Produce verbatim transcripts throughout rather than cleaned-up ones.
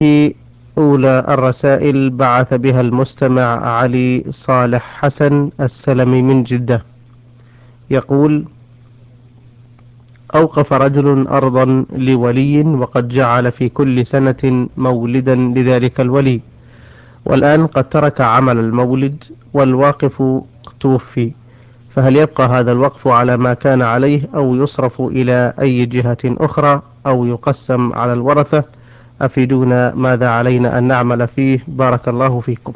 في أولى الرسائل بعث بها المستمع علي صالح حسن السلمي من جدة، يقول: أوقف رجل أرضا لولي وقد جعل في كل سنة مولدا لذلك الولي، والآن قد ترك عمل المولد والواقف توفي، فهل يبقى هذا الوقف على ما كان عليه أو يصرف إلى أي جهة أخرى أو يقسم على الورثة؟ أفيدونا ماذا علينا أن نعمل فيه، بارك الله فيكم.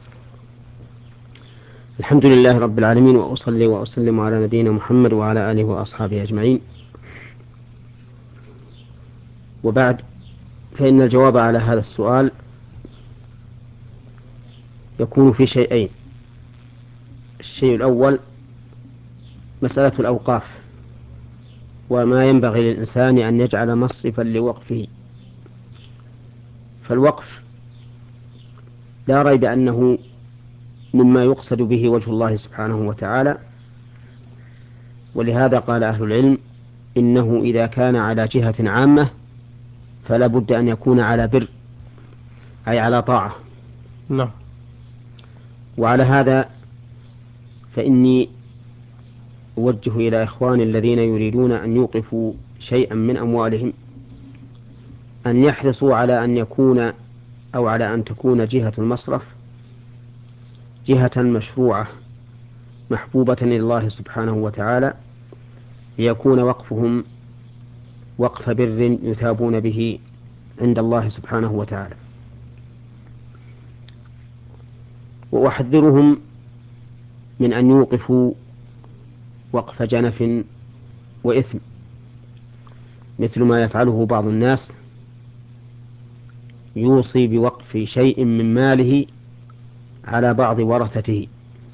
الحمد لله رب العالمين، وأصلي وأسلم على نبينا محمد وعلى آله وأصحابه أجمعين، وبعد، فإن الجواب على هذا السؤال يكون في شيئين. الشيء الأول مسألة الأوقاف، وما ينبغي للإنسان أن يجعل مصرفا لوقفه. فالوقف لا ريب أنه مما يقصد به وجه الله سبحانه وتعالى، ولهذا قال أهل العلم إنه إذا كان على جهة عامة فلا بد أن يكون على بر، أي على طاعة. نعم. وعلى هذا فإني أوجه إلى إخواني الذين يريدون أن يوقفوا شيئا من أموالهم أن يحرصوا على أن يكون أو على أن تكون جهة المصرف جهة مشروعة محبوبة إلى الله سبحانه وتعالى، ليكون وقفهم وقف بر يثابون به عند الله سبحانه وتعالى. وأحذرهم من أن يوقفوا وقف جنف وإثم، مثل ما يفعله بعض الناس، يوصي بوقف شيء من ماله على بعض ورثته.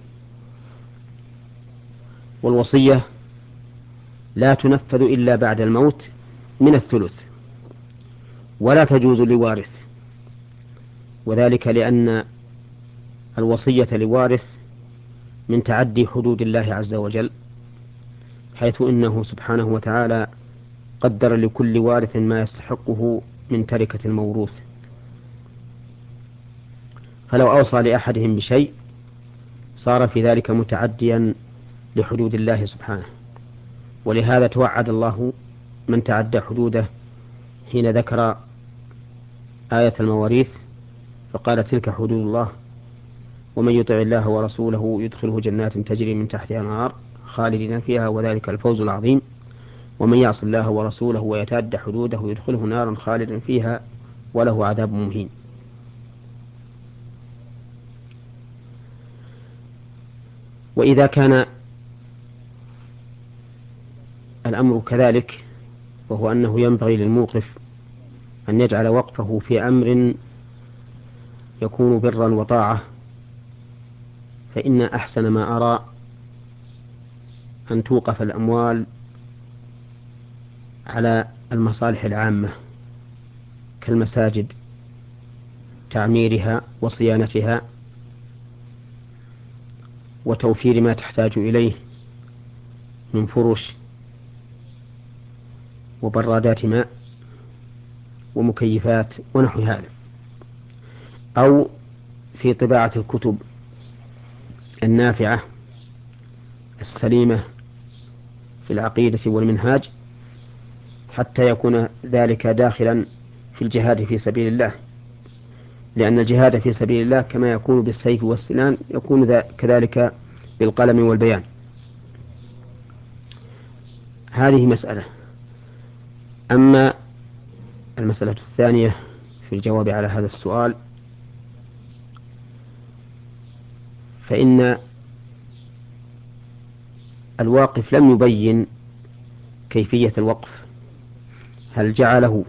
والوصية لا تنفذ إلا بعد الموت من الثلث، ولا تجوز لوارث، وذلك لأن الوصية لوارث من تعدي حدود الله عز وجل، حيث إنه سبحانه وتعالى قدر لكل وارث ما يستحقه من تركة الموروث، فلو أوصى لأحدهم بشيء صار في ذلك متعديا لحدود الله سبحانه. ولهذا توعد الله من تعدى حدوده حين ذكر آية المواريث، فقال: تلك حدود الله ومن يطع الله ورسوله يدخله جنات تجري من تحتها الأنهار خالدين فيها وذلك الفوز العظيم، ومن يعص الله ورسوله ويتعد حدوده يدخله نارا خالدا فيها وله عذاب مهين. وإذا كان الأمر كذلك، وهو أنه ينبغي للموقف أن يجعل وقفه في أمر يكون برا وطاعة، فإن أحسن ما أرى أن توقف الأموال على المصالح العامة كالمساجد، تعميرها وصيانتها وتوفير ما تحتاج إليه من فرش وبرادات ماء ومكيفات ونحو هذا، أو في طباعة الكتب النافعة السليمة في العقيدة والمنهاج، حتى يكون ذلك داخلا في الجهاد في سبيل الله، لأن الجهاد في سبيل الله كما يكون بالسيف والسنان يكون كذلك بالقلم والبيان. هذه مسألة. أما المسألة الثانية في الجواب على هذا السؤال، فإن الواقف لم يبين كيفية الوقف، هل جعله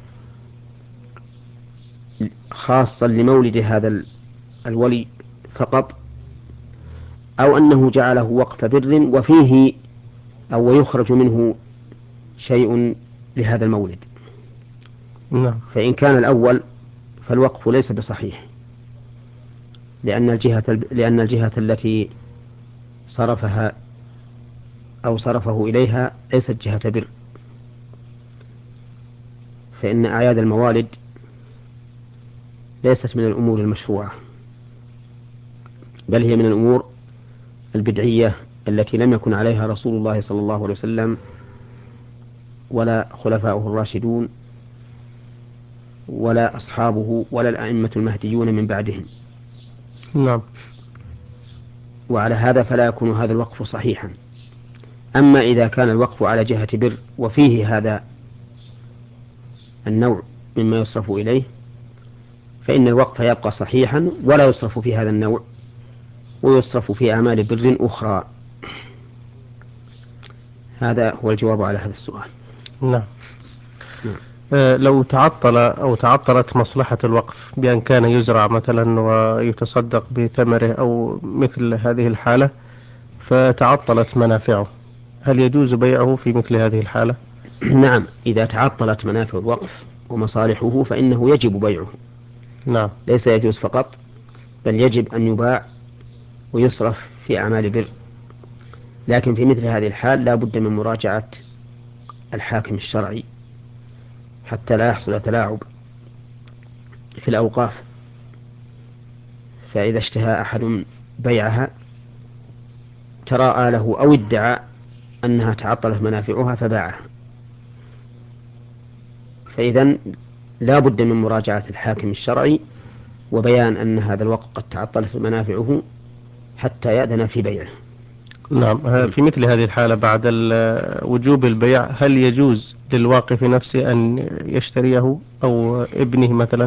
خاصا لمولد هذا الولي فقط، أو أنه جعله وقف بر وفيه أو يخرج منه شيء لهذا المولد. نعم. فإن كان الأول فالوقف ليس بصحيح، لأن الجهة لأن الجهة التي صرفها أو صرفه إليها ليست جهة بر، فإن أعياد الموالد ليست من الأمور المشروعة، بل هي من الأمور البدعية التي لم يكن عليها رسول الله صلى الله عليه وسلم ولا خلفاؤه الراشدون ولا أصحابه ولا الأئمة المهديون من بعدهم. نعم. وعلى هذا فلا يكون هذا الوقف صحيحا. أما إذا كان الوقف على جهة بر وفيه هذا النوع مما يصرف إليه، فإن الوقف يبقى صحيحا ولا يصرف في هذا النوع، ويصرف في أعمال بر أخرى. هذا هو الجواب على هذا السؤال. نعم. نعم. آه، لو تعطل أو تعطلت مصلحة الوقف بأن كان يزرع مثلا ويتصدق بثمره أو مثل هذه الحالة، فتعطلت منافعه، هل يجوز بيعه في مثل هذه الحالة؟ نعم، إذا تعطلت منافع الوقف ومصالحه فإنه يجب بيعه. نعم. ليس يجوز فقط، بل يجب أن يباع ويصرف في أعمال بر. لكن في مثل هذه الحال لا بد من مراجعة الحاكم الشرعي حتى لا يحصل تلاعب في الأوقاف. فإذا اشتهى أحد بيعها تراءى له أو ادعى أنها تعطلت منافعها فباعها، فإذا لا بد من مراجعة الحاكم الشرعي وبيان أن هذا الوقت قد تعطلت منافعه حتى يأذن في بيعه. نعم. ه- في مثل هذه الحالة بعد ال- وجوب البيع، هل يجوز للواقف نفسه أن يشتريه أو ابنه مثلا؟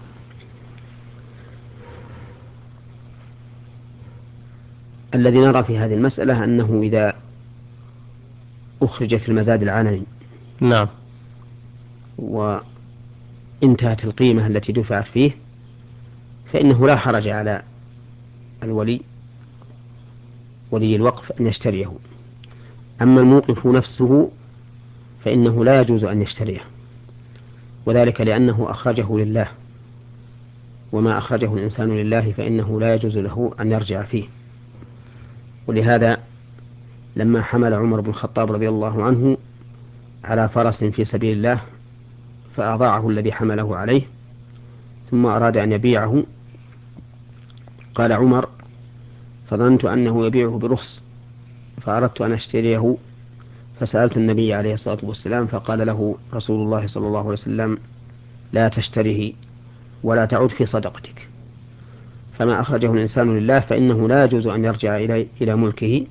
الذي نرى في هذه المسألة أنه إذا أخرج في المزاد العلني نعم. وانتهت القيمة التي دفعت فيه فإنه لا حرج على الولي ولي الوقف أن يشتريه. أما الموقف نفسه فإنه لا يجوز أن يشتريه، وذلك لأنه أخرجه لله، وما أخرجه الإنسان لله فإنه لا يجوز له أن يرجع فيه. ولهذا لما حمل عمر بن الخطاب رضي الله عنه على فرس في سبيل الله فأضاعه الذي حمله عليه ثم أراد أن يبيعه، قال عمر: فظننت أنه يبيعه برخص فأردت أن أشتريه، فسألت النبي عليه الصلاة والسلام فقال له رسول الله صلى الله عليه وسلم: لا تشتره ولا تعد في صدقتك. فما أخرجه الإنسان لله فإنه لا يجوز أن يرجع إلى إلى ملكه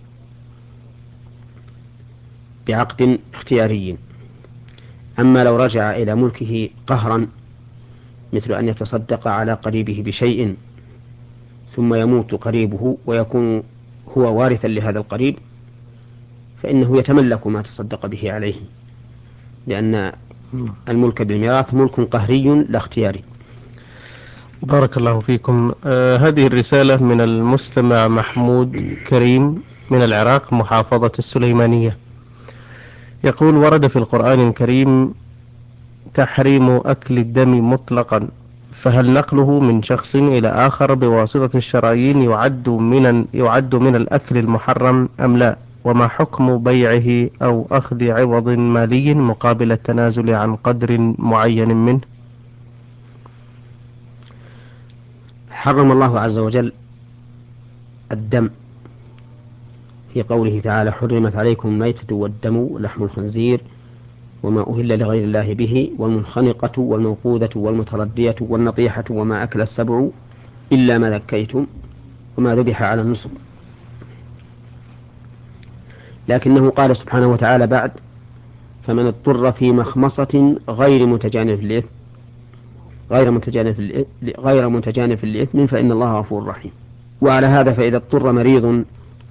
بعقد اختياري. أما لو رجع إلى ملكه قهرا، مثل أن يتصدق على قريبه بشيء ثم يموت قريبه ويكون هو وارثا لهذا القريب، فإنه يتملك ما تصدق به عليه، لأن الملك بالميراث ملك قهري لا اختياري. بارك الله فيكم. آه هذه الرسالة من المستمع محمود كريم من العراق، محافظة السليمانية، يقول: ورد في القرآن الكريم تحريم أكل الدم مطلقا، فهل نقله من شخص إلى آخر بواسطة الشرايين يعد من يعد من الأكل المحرم أم لا؟ وما حكم بيعه أو أخذ عوض مالي مقابل التنازل عن قدر معين منه؟ حرم الله عز وجل الدم في قوله تعالى: حرمت عليكم الميتة والدم ولحم الخنزير وما أهل لغير الله به والمنخنقة والموقوذة والمتردية والنطيحة وما أكل السبع إلا ما ذكيتم وما ذبح على النصب. لكنه قال سبحانه وتعالى بعد: فمن اضطر في مخمصة غير متجانف للإثم غير متجانف للإثم غير متجانف للإثم فإن الله غفور رحيم. وعلى هذا فإذا اضطر مريض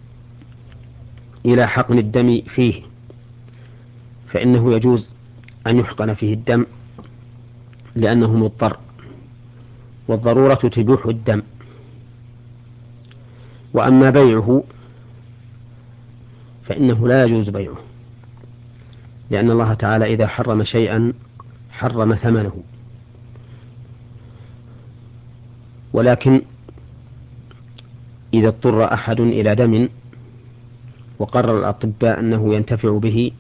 إلى حقن الدم فيه فإنه يجوز أن يحقن فيه الدم لأنه مضطر، والضرورة تبيح الدم. وأما بيعه فإنه لا يجوز بيعه، لأن الله تعالى إذا حرم شيئا حرم ثمنه. ولكن إذا اضطر أحد إلى دم وقرر الأطباء أنه ينتفع به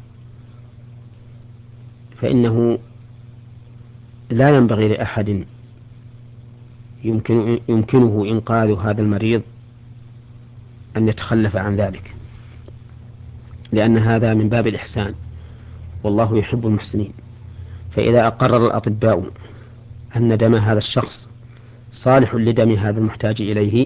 فإنه لا ينبغي لأحد يمكن يمكنه إنقاذ هذا المريض أن يتخلف عن ذلك، لأن هذا من باب الإحسان، والله يحب المحسنين. فإذا أقرر الأطباء أن دم هذا الشخص صالح لدم هذا المحتاج إليه،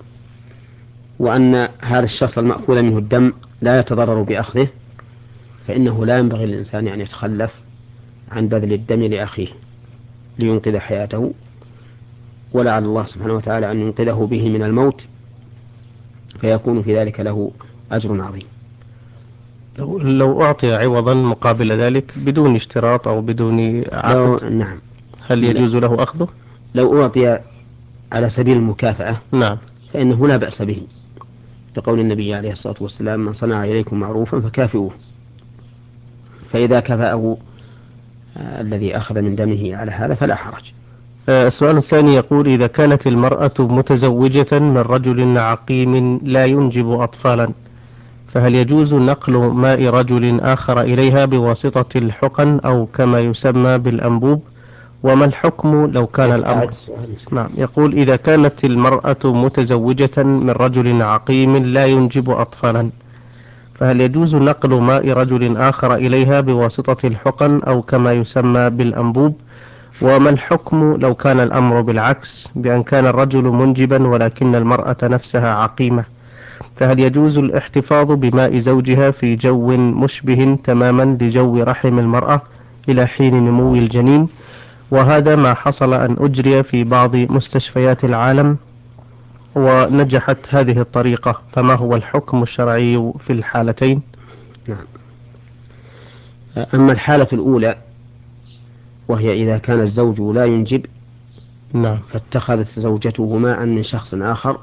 وأن هذا الشخص المأخوذ منه الدم لا يتضرر بأخذه، فإنه لا ينبغي للإنسان أن يتخلف عن بذل الدم لأخيه لينقذ حياته، ولعل الله سبحانه وتعالى أن ينقذه به من الموت، فيكون في ذلك له أجر عظيم. لو, لو أعطي عوضا مقابل ذلك بدون اشتراط أو بدون عقد، نعم، هل يجوز له أخذه؟ لو أعطي على سبيل المكافأة نعم، فإنه لا بأس به، لقول النبي عليه الصلاة والسلام: من صنع إليكم معروفا فكافئوه. فإذا كفأه آه الذي أخذ من دمه على هذا فلا حرج. السؤال الثاني يقول: إذا كانت المرأة متزوجة من رجل عقيم لا ينجب أطفالا، فهل يجوز نقل ماء رجل آخر إليها بواسطة الحقن أو كما يسمى بالأنبوب؟ وما الحكم لو كان الأمر؟ نعم، يقول: إذا كانت المرأة متزوجة من رجل عقيم لا ينجب أطفالا، فهل يجوز نقل ماء رجل آخر إليها بواسطة الحقن أو كما يسمى بالأنبوب؟ وما الحكم لو كان الأمر بالعكس، بأن كان الرجل منجبا ولكن المرأة نفسها عقيمة، فهل يجوز الاحتفاظ بماء زوجها في جو مشبه تماما لجو رحم المرأة إلى حين نمو الجنين؟ وهذا ما حصل أن أجري في بعض مستشفيات العالم ونجحت هذه الطريقة، فما هو الحكم الشرعي في الحالتين؟ نعم. أما الحالة الأولى وهي إذا كان الزوج لا ينجب، نعم، فاتخذت زوجته ماء من شخص آخر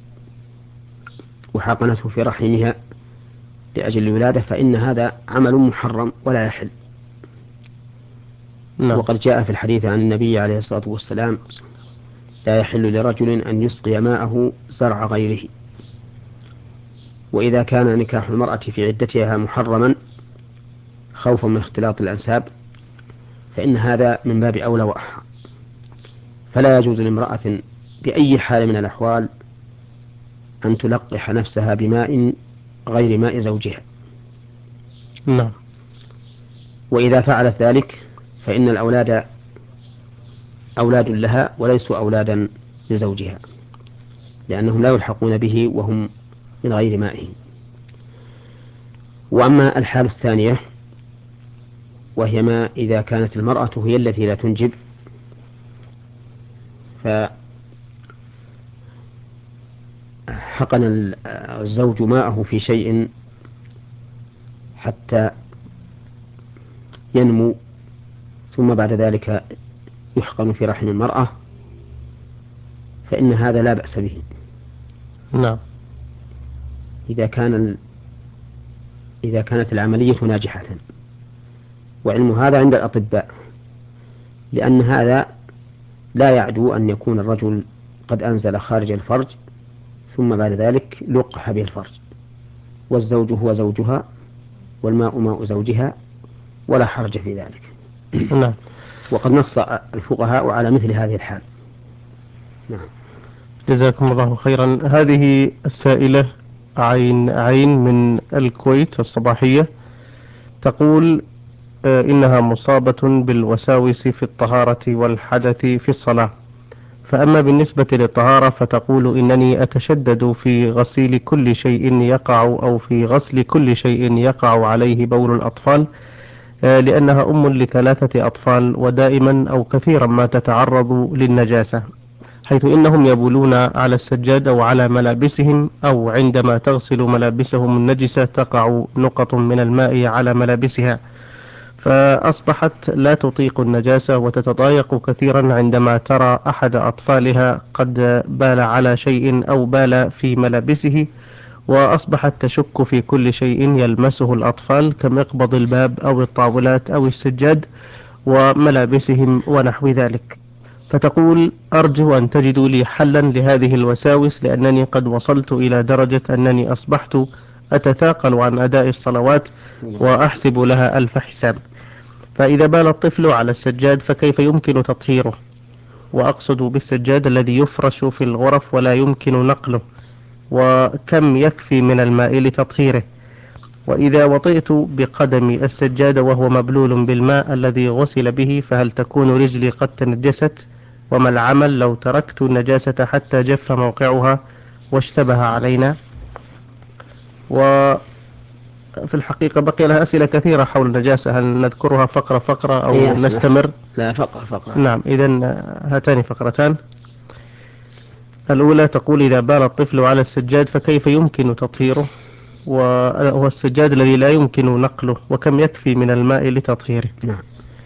وحقنته في رحمها لأجل الولادة، فإن هذا عمل محرم ولا يحل. نعم. وقد جاء في الحديث عن النبي عليه الصلاة والسلام: لا يحل لرجل أن يسقي ماءه زرع غيره. وإذا كان نكاح المرأة في عدتها محرما خوفا من اختلاط الأنساب، فإن هذا من باب أولى وأحرى. فلا يجوز لامرأة بأي حال من الأحوال أن تلقح نفسها بماء غير ماء زوجها. نعم. وإذا فعلت ذلك فإن الأولاد أولاد لها وليسوا أولادا لزوجها، لأنهم لا يلحقون به وهم من غير مائه. وأما الحالة الثانية وهي ما إذا كانت المرأة هي التي لا تنجب، فحقن الزوج ماءه في شيء حتى ينمو، ثم بعد ذلك يحقن في رحم المرأة، فإن هذا لا بأس به. نعم. إذا كان ال... إذا كانت العملية ناجحة، وعلم هذا عند الأطباء، لأن هذا لا يعدو أن يكون الرجل قد أنزل خارج الفرج ثم بعد ذلك لقح به الفرج، والزوج هو زوجها والماء ماء زوجها، ولا حرج في ذلك. نعم. وقد نص الفقهاء على مثل هذه الحال. نعم. جزاكم الله خيرا. هذه السائلة عين عين من الكويت الصباحية تقول: آه إنها مصابة بالوساوس في الطهارة والحدث في الصلاة، فأما بالنسبة للطهارة فتقول: إنني أتشدد في غسيل كل شيء يقع أو في غسل كل شيء يقع عليه بول الأطفال، آه لأنها أم لثلاثة أطفال ودائما أو كثيرا ما تتعرض للنجاسة، حيث إنهم يبولون على السجاد أو على ملابسهم، أو عندما تغسل ملابسهم النجسة تقع نقط من الماء على ملابسها، فأصبحت لا تطيق النجاسة وتتضايق كثيرا عندما ترى أحد أطفالها قد بال على شيء أو بال في ملابسه، وأصبحت تشك في كل شيء يلمسه الأطفال كمقبض الباب أو الطاولات أو السجاد وملابسهم ونحو ذلك. فتقول: أرجو أن تجدوا لي حلا لهذه الوساوس، لأنني قد وصلت إلى درجة أنني أصبحت أتثاقل عن أداء الصلوات وأحسب لها ألف حساب، فإذا بال الطفل على السجاد فكيف يمكن تطهيره؟ وأقصد بالسجاد الذي يفرش في الغرف ولا يمكن نقله، وكم يكفي من الماء لتطهيره؟ وإذا وطئت بقدم السجاد وهو مبلول بالماء الذي غسل به فهل تكون رجلي قد تنجست؟ وما العمل لو تركت النجاسة حتى جف موقعها واشتبه علينا؟ وفي الحقيقة بقي لها أسئلة كثيرة حول النجاسة، هل نذكرها فقرة فقرة أو إيه أحسن نستمر؟ أحسن. لا فقرة فقرة. نعم، إذن هاتان فقرتان. الأولى تقول: إذا بال الطفل على السجاد فكيف يمكن تطهيره؟ وهو السجاد الذي لا يمكن نقله، وكم يكفي من الماء لتطهيره؟ نعم.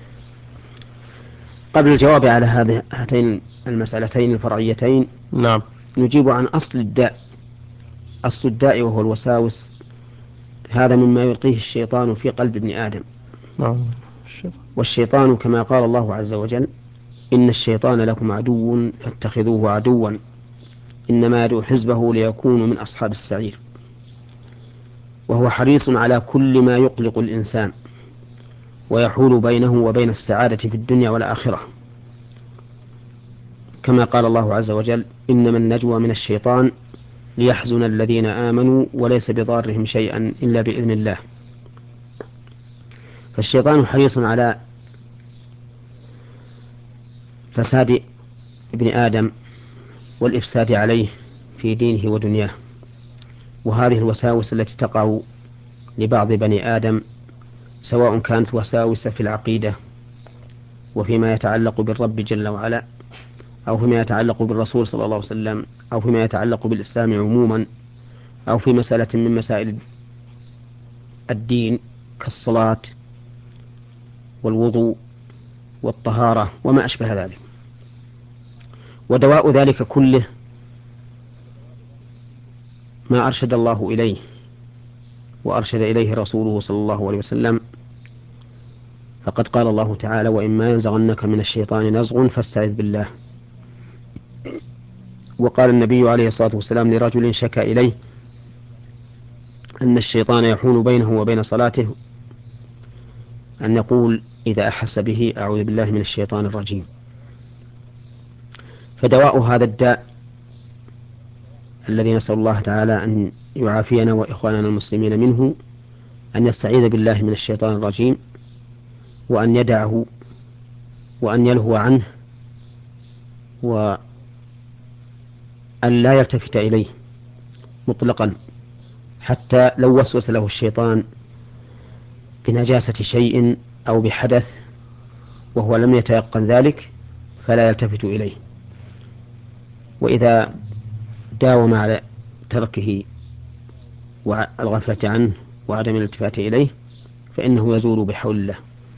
قبل الجواب على هذه هاتين المسألتين الفرعيتين نعم. نجيب عن أصل الداء. أصل الداء وهو الوساوس، هذا مما يلقيه الشيطان في قلب ابن آدم. نعم. والشيطان كما قال الله عز وجل: إن الشيطان لكم عدو فاتخذوه عدوا إنما يدعو حزبه ليكونوا من أصحاب السعير. وهو حريص على كل ما يقلق الإنسان ويحول بينه وبين السعادة في الدنيا والآخرة، كما قال الله عز وجل: إنما النجوى من الشيطان ليحزن الذين آمنوا وليس بضارهم شيئا إلا بإذن الله. فالشيطان حريص على فساد ابن آدم والإفساد عليه في دينه ودنياه. وهذه الوساوس التي تقع لبعض بني آدم سواء كانت وساوس في العقيدة وفيما يتعلق بالرب جل وعلا، أو فيما يتعلق بالرسول صلى الله عليه وسلم، أو فيما يتعلق بالإسلام عموما، أو في مسألة من مسائل الدين كالصلاة والوضوء والطهارة وما أشبه ذلك. ودواء ذلك كله ما أرشد الله إليه وأرشد إليه رسوله صلى الله عليه وسلم. فقد قال الله تعالى: وإما ينزغنك من الشيطان نزغ فاستعذ بالله. وقال النبي عليه الصلاة والسلام لرجل شكا إليه أن الشيطان يحول بينه وبين صلاته أن يقول إذا أحس به: أعوذ بالله من الشيطان الرجيم. فدواء هذا الداء الذي نسأل الله تعالى أن يعافينا وإخواننا المسلمين منه أن يستعيذ بالله من الشيطان الرجيم، وأن يدعه وأن يلهو عنه، وأن لا يلتفت إليه مطلقا، حتى لو وسوس له الشيطان بنجاسة شيء أو بحدث وهو لم يتيقن ذلك فلا يلتفت إليه. وإذا داوم على تركه والغفلة عنه وعدم الالتفات إليه فإنه يزول بحول الله.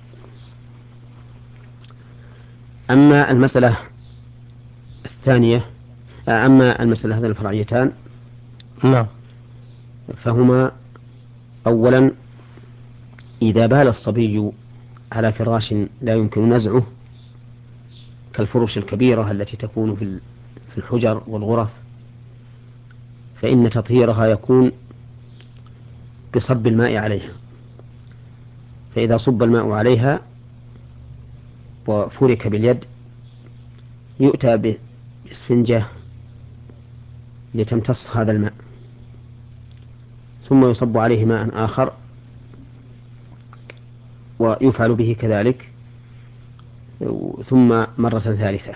أما المسألة الثانية أما المسألة هذه الفرعيتان نعم فهما: أولا، إذا بال الصبي على فراش لا يمكن نزعه كالفرش الكبيرة التي تكون في الحجر والغرف، فإن تطهيرها يكون بصب الماء عليها. فإذا صب الماء عليها وفرك باليد يؤتى بإسفنجة لتمتص هذا الماء، ثم يصب عليه ماء آخر ويفعل به كذلك، ثم مرة ثالثة،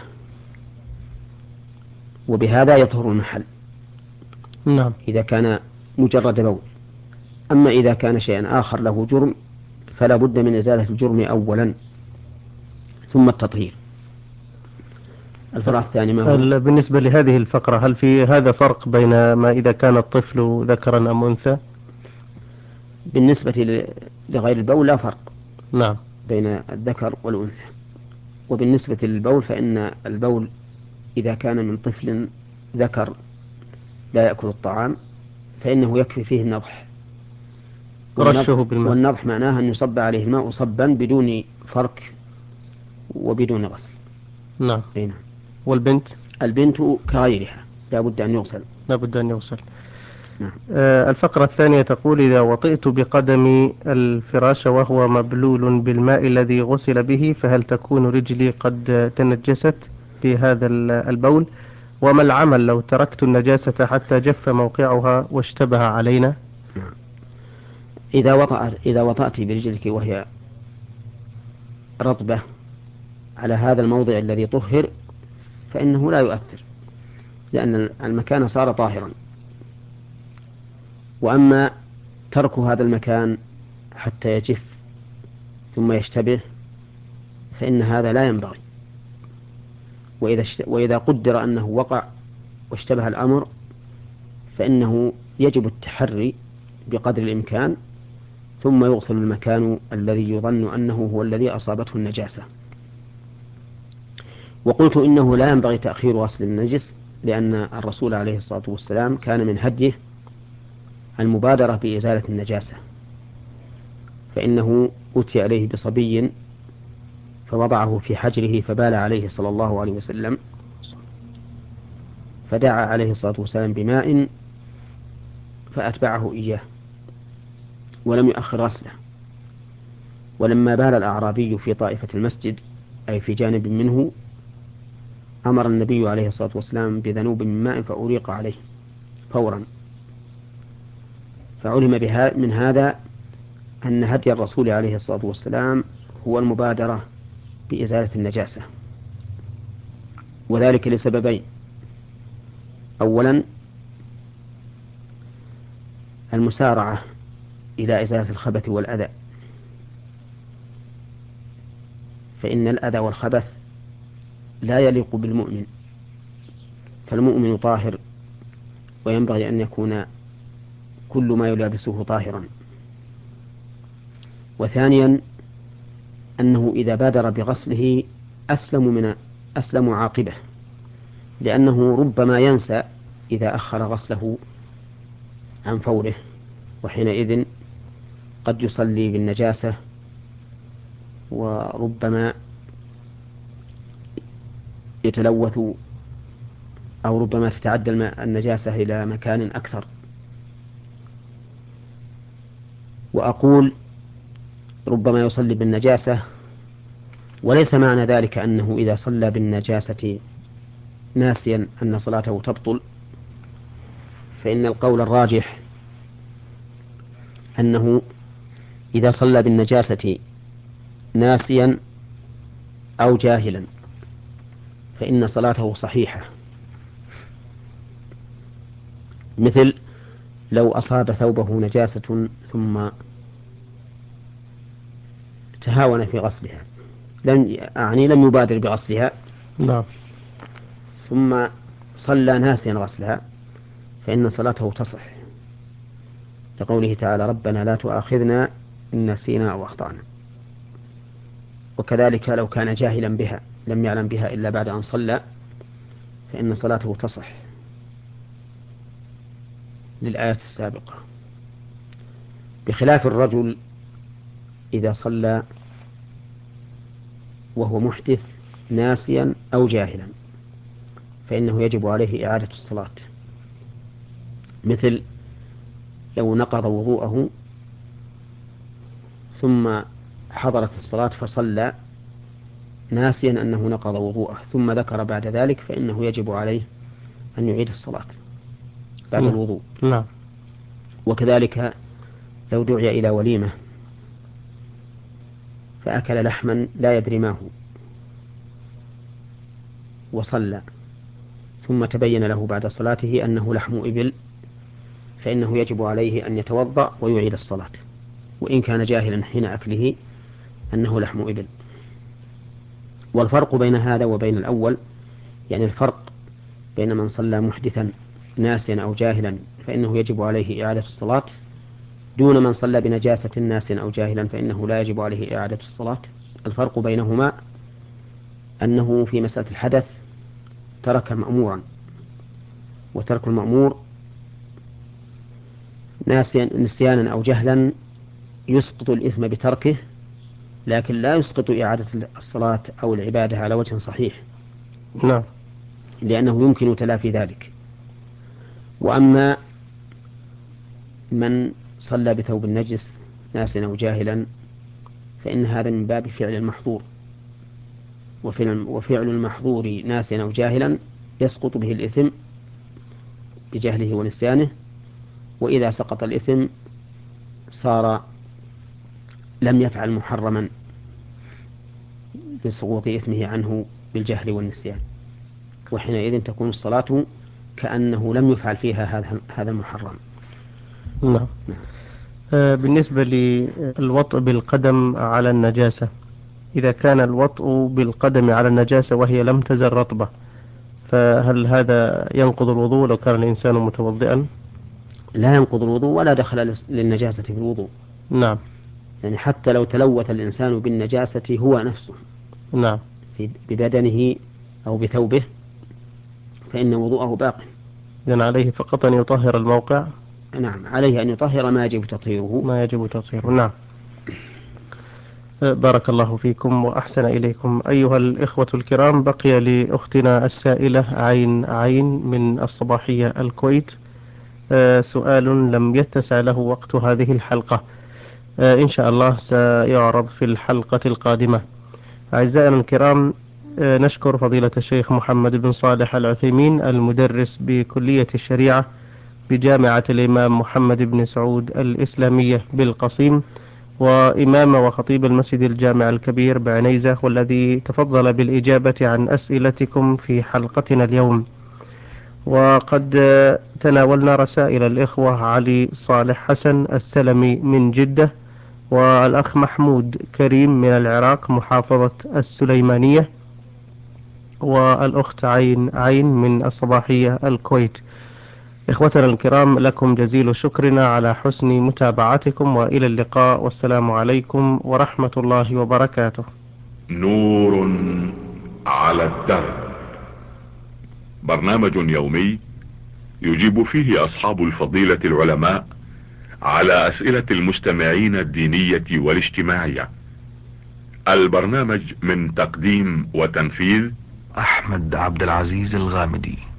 وبهذا يطهر المحل. نعم. إذا كان مجرد بول. أما إذا كان شيئا آخر له جرم فلا بد من إزالة الجرم أولا ثم التطهير. الفرع الثاني ما هو؟ بالنسبة لهذه الفقرة، هل في هذا فرق بين ما إذا كان الطفل ذكرا أم أنثى؟ بالنسبة لغير البول لا فرق نعم بين الذكر والأنثى. وبالنسبة للبول فإن البول إذا كان من طفل ذكر لا يأكل الطعام فإنه يكفي فيه النضح، رشه بالماء. والنضح معناه أن يصب عليه الماء صبا بدون فرك وبدون غسل. نعم. نعم. والبنت؟ البنت كغيرها لا بد أن يغسل. لا بد أن يغسل. نعم. آه الفقرة الثانية تقول: إذا وطئت بقدمي الفراش وهو مبلول بالماء الذي غسل به فهل تكون رجلي قد تنجست؟ في هذا البول؟ وما العمل لو تركت النجاسة حتى جف موقعها واشتبه علينا؟ إذا وطأت إذا وطأت برجلك وهي رطبة على هذا الموضع الذي طهر فإنه لا يؤثر، لأن المكان صار طاهرا. وأما ترك هذا المكان حتى يجف ثم يشتبه فإن هذا لا ينبغي. وإذا, وإذا قدر أنه وقع واشتبه الأمر فإنه يجب التحري بقدر الإمكان، ثم يغسل المكان الذي يظن أنه هو الذي أصابته النجاسة. وقلت إنه لا ينبغي تأخير غسل النجس، لأن الرسول عليه الصلاة والسلام كان من هديه المبادرة بإزالة النجاسة، فإنه أتي عليه بصبي فوضعه في حجره فبال عليه صلى الله عليه وسلم، فدعا عليه الصلاة والسلام بماء فأتبعه إياه ولم يؤخر غسله. ولما بال الأعرابي في طائفة المسجد أي في جانب منه أمر النبي عليه الصلاة والسلام بذنوب من ماء فأريق عليه فورا. فعلم من هذا أن هدي الرسول عليه الصلاة والسلام هو المبادرة بإزالة النجاسة، وذلك لسببين: أولا المسارعة إلى إزالة الخبث والأذى، فإن الأذى والخبث لا يليق بالمؤمن، فالمؤمن طاهر وينبغي أن يكون كل ما يلابسه طاهرا. وثانيا أنه إذا بادر بغسله أسلم من أسلم عاقبة، لأنه ربما ينسى إذا أخر غسله عن فوره، وحينئذ قد يصلي بالنجاسة، وربما يتلوث أو ربما تتعدى النجاسة إلى مكان أكثر. وأقول ربما يصلي بالنجاسة، وليس معنى ذلك أنه إذا صلى بالنجاسة ناسيا أن صلاته تبطل، فإن القول الراجح أنه إذا صلى بالنجاسة ناسيا أو جاهلا فإن صلاته صحيحة، مثل لو أصاب ثوبه نجاسة ثم تهاون في غسلها، لم أعني لم يبادر بغسلها، نعم، ثم صلى ناسيا غسلها فإن صلاته تصح، لقوله تعالى: ربنا لا تؤاخذنا إن نسينا أو أخطأنا. وكذلك لو كان جاهلا بها لم يعلم بها إلا بعد أن صلى فإن صلاته تصح للآية السابقة، بخلاف الرجل إذا صلى وهو محدث ناسيا أو جاهلا فإنه يجب عليه إعادة الصلاة، مثل لو نقض وضوءه ثم حضرت الصلاة فصلى ناسيا أنه نقض وضوءه ثم ذكر بعد ذلك فإنه يجب عليه أن يعيد الصلاة بعد نعم. الوضوء. نعم. وكذلك لو دعي إلى وليمة فأكل لحما لا يدري ما هو وصلى ثم تبين له بعد صلاته أنه لحم إبل فإنه يجب عليه أن يتوضأ ويعيد الصلاة، وإن كان جاهلا حين أكله أنه لحم إبل. والفرق بين هذا وبين الأول، يعني الفرق بين من صلى محدثا ناسيا أو جاهلا فإنه يجب عليه إعادة الصلاة، دون من صلى بنجاسة ناسيا أو جاهلا فإنه لا يجب عليه إعادة الصلاة. الفرق بينهما أنه في مسألة الحدث ترك مأمورا، وترك المأمور ناسيا نسيانا أو جهلا يسقط الإثم بتركه، لكن لا يسقط إعادة الصلاة أو العبادة على وجه صحيح، نعم. لأنه يمكن تلافي ذلك. وأما من صلى بثوب النجس ناسيا أو جاهلا فإن هذا من باب فعل المحظور، وفعل المحظور ناسيا أو جاهلا يسقط به الإثم بجهله ونسيانه، وإذا سقط الإثم صار لم يفعل محرما لسقوط إثمه عنه بالجهل والنسيان، وحينئذ تكون الصلاة كأنه لم يفعل فيها هذا هذا المحرم. نعم. آه بالنسبة للوطء بالقدم على النجاسة، إذا كان الوطء بالقدم على النجاسة وهي لم تزل رطبة، فهل هذا ينقض الوضوء لو كان الإنسان متوضئا؟ لا ينقض الوضوء ولا دخل للنجاسة في الوضوء. نعم. يعني حتى لو تلوث الإنسان بالنجاسة هو نفسه، نعم، ببدنه أو بثوبه، فإن وضوءه باق. إذن عليه فقط أن يطهر الموقع. نعم، عليه أن يطهر ما يجب تطهيره. ما يجب تطهيره. نعم. بارك الله فيكم وأحسن إليكم أيها الإخوة الكرام. بقي لأختنا السائلة عين عين من الصباحية الكويت سؤال لم يتسع له وقت هذه الحلقة، إن شاء الله سيعرض في الحلقة القادمة. أعزائنا الكرام، نشكر فضيلة الشيخ محمد بن صالح العثيمين المدرس بكلية الشريعة بجامعة الإمام محمد بن سعود الإسلامية بالقصيم، وإمام وخطيب المسجد الجامع الكبير بعنيزة، والذي تفضل بالإجابة عن أسئلتكم في حلقتنا اليوم. وقد تناولنا رسائل الإخوة علي صالح حسن السلمي من جدة، والأخ محمود كريم من العراق محافظة السليمانية، والأخت عين عين من الصباحية الكويت. إخوتنا الكرام، لكم جزيل شكرنا على حسن متابعتكم، وإلى اللقاء، والسلام عليكم ورحمة الله وبركاته. نور على الدرب، برنامج يومي يجيب فيه أصحاب الفضيلة العلماء على أسئلة المستمعين الدينية والاجتماعية. البرنامج من تقديم وتنفيذ أحمد عبد العزيز الغامدي.